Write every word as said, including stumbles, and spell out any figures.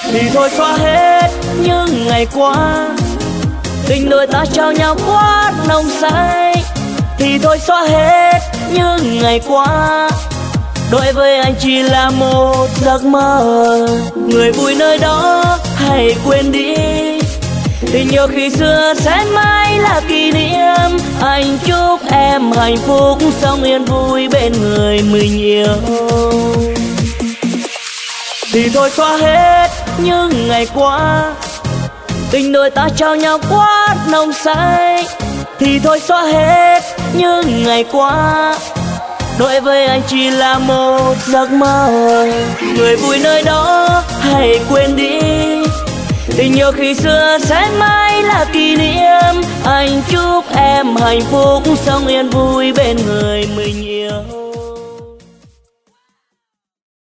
thì thôi xóa hết những ngày qua. Tình đôi ta trao nhau quá nồng say, thì thôi xóa hết những ngày qua. Đối với anh chỉ là một giấc mơ, người vui nơi đó hãy quên đi. Tình yêu khi xưa sẽ mãi là kỷ niệm. Anh chúc em hạnh phúc sống yên vui bên người mình yêu. Thì thôi xóa hết những ngày qua, tình đôi ta trao nhau quá nồng say, thì thôi xóa hết những ngày qua. Đối với anh chỉ là một giấc mơ, người vui nơi đó hãy quên đi. Tình yêu khi xưa sẽ mãi là kỷ niệm. Anh chúc em hạnh phúc sống yên vui bên người mình yêu.